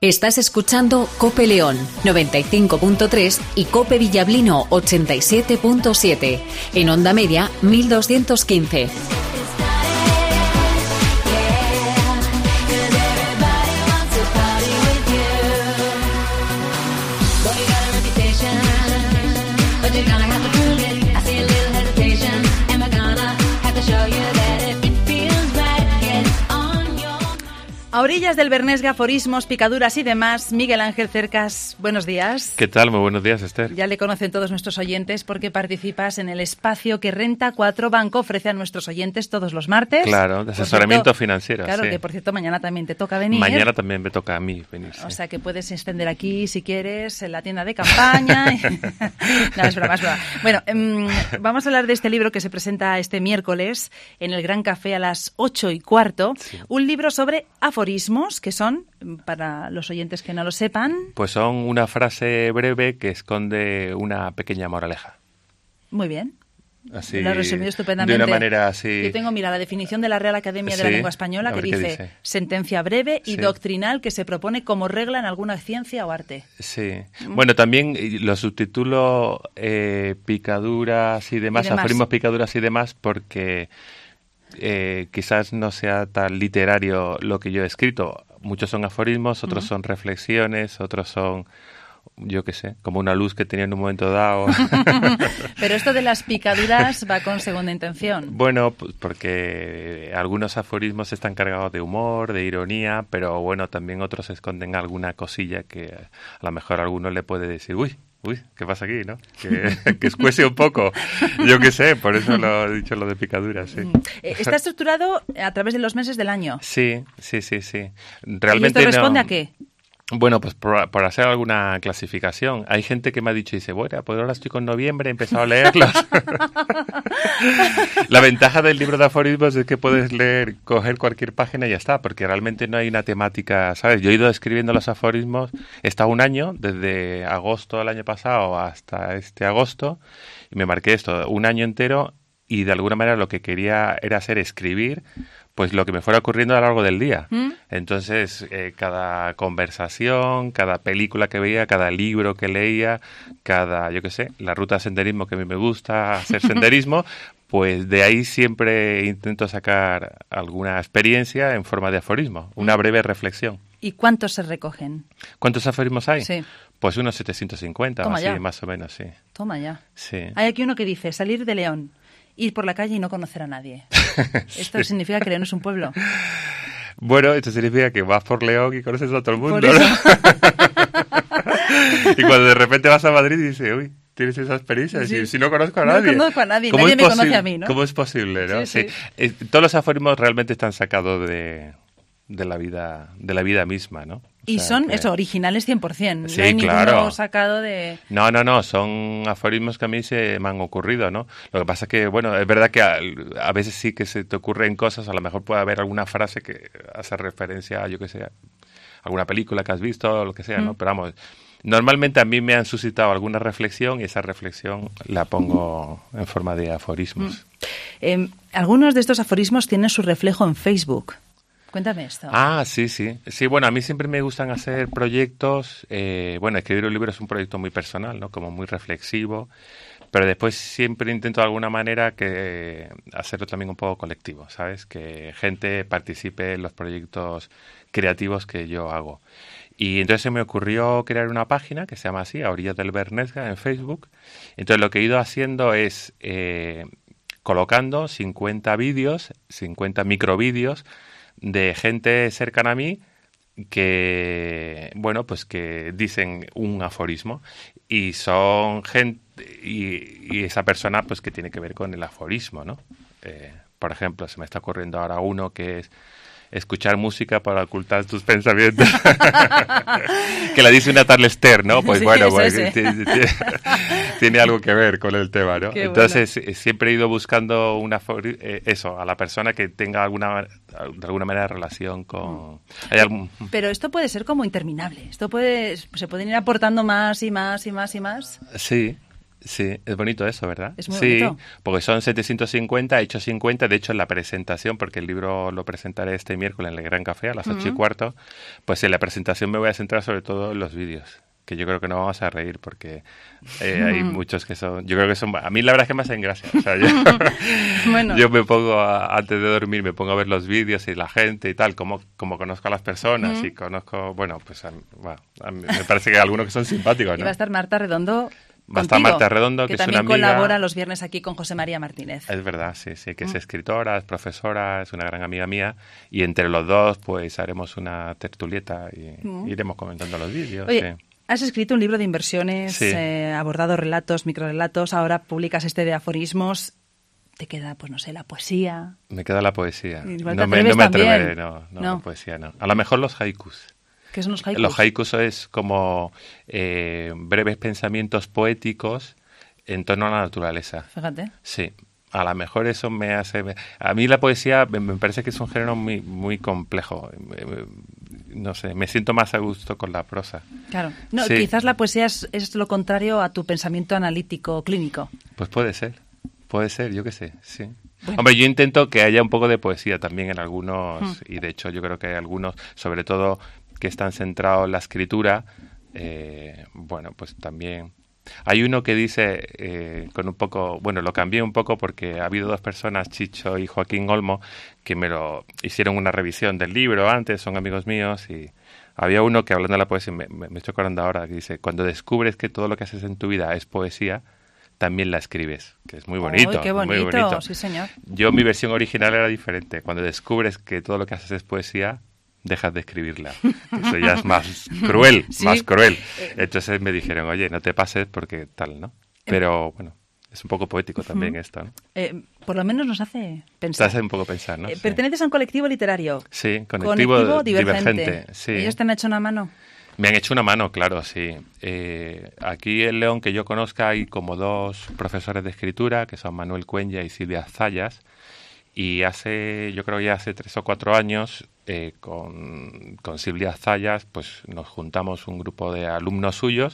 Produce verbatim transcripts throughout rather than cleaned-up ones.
Estás escuchando COPE León noventa y cinco punto tres y COPE Villablino ochenta y siete punto siete. En onda media mil doscientos quince. A orillas del Bernesga, aforismos, picaduras y demás, Miguel Ángel Cercas, buenos días. ¿Qué tal? Muy buenos días, Esther. Ya le conocen todos nuestros oyentes porque participas en el espacio que Renta cuatro Banco ofrece a nuestros oyentes todos los martes. Claro, de asesoramiento cierto, financiero. Claro, sí. Que por cierto mañana también te toca venir. Mañana también me toca a mí venir. Sí. O sea que puedes extender aquí si quieres, en la tienda de campaña. No, es broma, es broma. Bueno, um, vamos a hablar de este libro que se presenta este miércoles en el Gran Café a las ocho y cuarto. Sí. Un libro sobre aforismos que son son, para los oyentes que no lo sepan? Pues son una frase breve que esconde una pequeña moraleja. Muy bien. Así, lo he resumido estupendamente. De una manera así... Yo tengo, mira, la definición de la Real Academia sí, de la Lengua Española que dice, dice sentencia breve y sí. doctrinal que se propone como regla en alguna ciencia o arte. Sí. ¿Mm? Bueno, también lo subtitulo eh, picaduras y demás, y demás, aforismos, picaduras y demás, porque eh, quizás no sea tan literario lo que yo he escrito. Muchos son aforismos, otros uh-huh. son reflexiones, otros son, yo qué sé, como una luz que tenía en un momento dado. Pero esto de las picaduras va con segunda intención. Bueno, pues porque algunos aforismos están cargados de humor, de ironía, pero bueno, también otros esconden alguna cosilla que a lo mejor a alguno le puede decir, uy, Uy, ¿qué pasa aquí, no? Que, que escuece un poco. Yo qué sé, por eso lo he dicho lo de picaduras, sí. ¿Está estructurado a través de los meses del año? Sí, sí, sí, sí. Realmente ¿Y esto responde no... a qué? Bueno, pues por, por hacer alguna clasificación. Hay gente que me ha dicho, dice, bueno, pues ahora estoy con noviembre, he empezado a leerlos. La ventaja del libro de aforismos es que puedes leer, coger cualquier página y ya está, porque realmente no hay una temática, ¿sabes? Yo he ido escribiendo los aforismos, he estado un año, desde agosto del año pasado hasta este agosto, y me marqué esto, un año entero, y de alguna manera lo que quería era hacer escribir pues lo que me fuera ocurriendo a lo largo del día. ¿Mm? Entonces, eh, cada conversación, cada película que veía, cada libro que leía, cada, yo qué sé, la ruta de senderismo que a mí me gusta hacer senderismo, pues de ahí siempre intento sacar alguna experiencia en forma de aforismo, una breve reflexión. ¿Y cuántos se recogen? ¿Cuántos aforismos hay? Sí. Pues unos setecientos cincuenta, Toma o así, ya. más o menos, sí. Toma ya. Sí. Hay aquí uno que dice, salir de León, ir por la calle y no conocer a nadie. ¿Esto sí. significa que León es un pueblo? Bueno, esto significa que vas por León y conoces a todo el mundo, por eso. ¿no? Y cuando de repente vas a Madrid y dices, uy, tienes esa experiencia, sí. si, si no conozco a nadie. No conozco a nadie, nadie me conoce a mí, ¿no? ¿Cómo es posible, no? Sí, sí. Sí. Eh, todos los aforismos realmente están sacados de, de la vida, de la vida misma, ¿no? O y sea, son, que... eso, originales cien por ciento. Sí, no hay claro. ninguno sacado de... No, no, no, son aforismos que a mí se me han ocurrido, ¿no? Lo que pasa es que, bueno, es verdad que a, a veces sí que se te ocurren cosas, a lo mejor puede haber alguna frase que hace referencia a, yo qué sé, alguna película que has visto o lo que sea, ¿no? Mm. Pero vamos, normalmente a mí me han suscitado alguna reflexión y esa reflexión la pongo en forma de aforismos. Mm. Eh, algunos de estos aforismos tienen su reflejo en Facebook. Cuéntame esto. Ah, sí, sí. Sí, bueno, a mí siempre me gustan hacer proyectos. Eh, bueno, escribir un libro es un proyecto muy personal, ¿no? Como muy reflexivo. Pero después siempre intento de alguna manera que eh, hacerlo también un poco colectivo, ¿sabes? Que gente participe en los proyectos creativos que yo hago. Y entonces se me ocurrió crear una página que se llama así, A Orillas del Bernesga, en Facebook. Entonces lo que he ido haciendo es eh, colocando cincuenta vídeos, cincuenta microvídeos, de gente cercana a mí que, bueno, pues que dicen un aforismo y son gente, y, y esa persona pues que tiene que ver con el aforismo, ¿no? Eh, por ejemplo, se me está ocurriendo ahora uno que es escuchar música para ocultar tus pensamientos. Que la dice una tal Esther, ¿no? Pues sí, bueno, pues, sí. tiene, tiene algo que ver con el tema, ¿no? Qué Entonces, bueno. siempre he ido buscando una eh, eso, a la persona que tenga alguna de alguna manera relación con... ¿Hay algún... Pero esto puede ser como interminable. Esto puede se pueden ir aportando más y más y más y más. Sí. Sí, es bonito eso, ¿verdad? Es muy sí, bonito. Porque son setecientos cincuenta, he hecho cincuenta, de hecho en la presentación, porque el libro lo presentaré este miércoles en el Gran Café a las ocho uh-huh. y cuarto, pues en la presentación me voy a centrar sobre todo en los vídeos, que yo creo que no vamos a reír porque eh, hay muchos que son, yo creo que son, a mí la verdad es que me hacen gracia, o sea, yo, bueno. yo me pongo, a, antes de dormir, me pongo a ver los vídeos y la gente y tal, como, como conozco a las personas uh-huh. y conozco, bueno, pues a, bueno, a mí me parece que hay algunos que son simpáticos, ¿no? Y va a estar Marta Redondo Va a estar Marta Redondo, que, que es una también amiga... colabora los viernes aquí con José María Martínez. Es verdad, sí, sí, que es escritora, es profesora, es una gran amiga mía, y entre los dos pues haremos una tertulieta y mm. iremos comentando los vídeos. Oye, sí. Has escrito un libro de inversiones, sí. eh, abordado relatos, microrelatos, ahora publicas este de aforismos. Te queda, pues no sé, la poesía. Me queda la poesía. Igual no, te me, no me también. atreveré, no, no, no, la poesía no. A lo mejor los haikus. ¿Qué son los haikus? Los haikus es como eh, breves pensamientos poéticos en torno a la naturaleza. Fíjate. Sí. A lo mejor eso me hace... A mí la poesía me, me parece que es un género muy, muy complejo. No sé, me siento más a gusto con la prosa. Claro. No, sí. Quizás la poesía es, es lo contrario a tu pensamiento analítico clínico. Pues puede ser. Puede ser, yo qué sé, sí. Bueno. Hombre, yo intento que haya un poco de poesía también en algunos, hmm. y de hecho yo creo que hay algunos, sobre todo que están centrados en la escritura, eh, bueno, pues también... Hay uno que dice, eh, con un poco, bueno, lo cambié un poco porque ha habido dos personas, Chicho y Joaquín Olmo, que me lo hicieron una revisión del libro antes, son amigos míos, y había uno que hablando de la poesía, me, me, me estoy acordando ahora, que dice, cuando descubres que todo lo que haces en tu vida es poesía, también la escribes, que es muy bonito. ¡Uy, qué bonito! Muy bonito. Sí, señor. Yo, mi versión original era diferente. Cuando descubres que todo lo que haces es poesía, dejas de escribirla. Eso ya es más cruel, ¿sí? más cruel. Entonces me dijeron, oye, no te pases porque tal, ¿no? Pero, bueno, es un poco poético también uh-huh. esto, ¿no? Eh, por lo menos nos hace pensar. Te hace un poco pensar, ¿no? Eh, sí. Perteneces a un colectivo literario. Sí, colectivo, colectivo divergente. divergente. Sí. ¿Ellos te han hecho una mano? Me han hecho una mano, claro, sí. Eh, aquí en León, que yo conozca, hay como dos profesores de escritura, que son Manuel Cuenya y Silvia Zayas, y hace, yo creo que ya hace tres o cuatro años, eh, con, con Silvia Zayas, pues nos juntamos un grupo de alumnos suyos,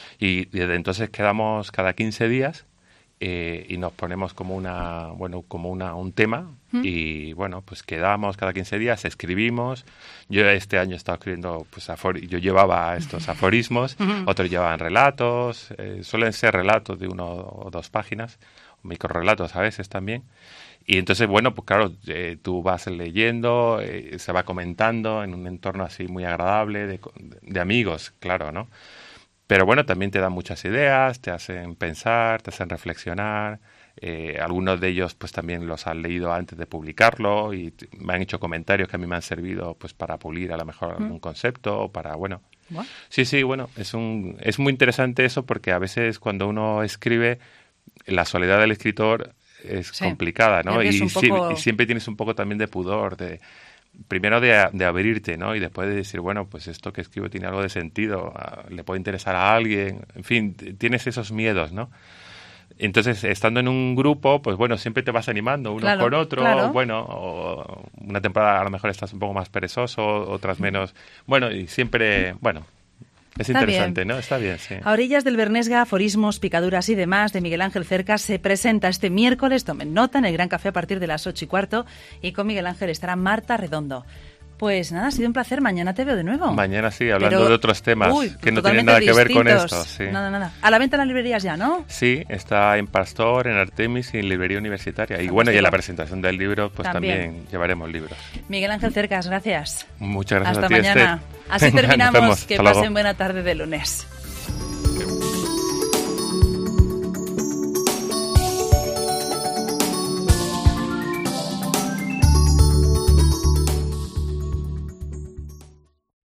y desde entonces quedamos cada quince días, Eh, y nos ponemos como una bueno como una un tema ¿Mm? Y bueno, pues quedamos cada quince días, escribimos. Yo este año he estado escribiendo, pues afor- yo llevaba estos aforismos, uh-huh. otros llevaban relatos, eh, suelen ser relatos de uno o dos páginas, microrelatos a veces también. Y entonces, bueno, pues claro, eh, tú vas leyendo, eh, se va comentando en un entorno así muy agradable, de, de amigos, claro, ¿no? Pero bueno, también te dan muchas ideas, te hacen pensar, te hacen reflexionar. Eh, algunos de ellos pues también los han leído antes de publicarlo y t- me han hecho comentarios que a mí me han servido pues para pulir a lo mejor algún mm. concepto o para, bueno... ¿What? Sí, sí, bueno, es un es muy interesante eso porque a veces cuando uno escribe, la soledad del escritor es sí. complicada, ¿no? Y, poco... si, y siempre tienes un poco también de pudor, de... Primero de, de abrirte, ¿no? Y después de decir, bueno, pues esto que escribo tiene algo de sentido, le puede interesar a alguien, en fin, tienes esos miedos, ¿no? Entonces, estando en un grupo, pues bueno, siempre te vas animando uno claro, con otro, claro. bueno, o una temporada a lo mejor estás un poco más perezoso, otras menos, bueno, y siempre, bueno... Es Está interesante, bien. ¿no? Está bien, sí. A orillas del Bernesga, aforismos, picaduras y demás de Miguel Ángel Cercas se presenta este miércoles, tomen nota, en el Gran Café a partir de las ocho y cuarto, y con Miguel Ángel estará Marta Redondo. Pues nada, ha sido un placer. Mañana te veo de nuevo. Mañana sí, hablando Pero, de otros temas uy, que no tienen nada distintos. que ver con esto. Sí. Nada, nada. A la venta en las librerías ya, ¿no? Sí, está en Pastor, en Artemis y en Librería Universitaria. Y bueno, y en la presentación del libro, pues también, también llevaremos libros. Miguel Ángel Cercas, gracias. Muchas gracias Hasta a ti, mañana. Esther. Así terminamos. Que Hasta pasen luego. buena tarde de lunes.